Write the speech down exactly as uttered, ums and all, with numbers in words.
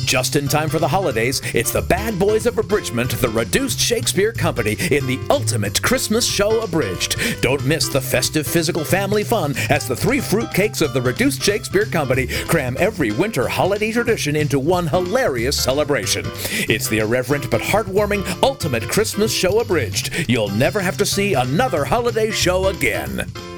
Just in time for the holidays, it's the Bad Boys of Abridgment, the Reduced Shakespeare Company, in the ultimate Christmas show abridged. Don't miss the festive physical family fun as the three fruitcakes of the Reduced Shakespeare Company cram every winter holiday tradition into one hilarious celebration. It's the irreverent but heartwarming ultimate Christmas show abridged. You'll never have to see another holiday show again.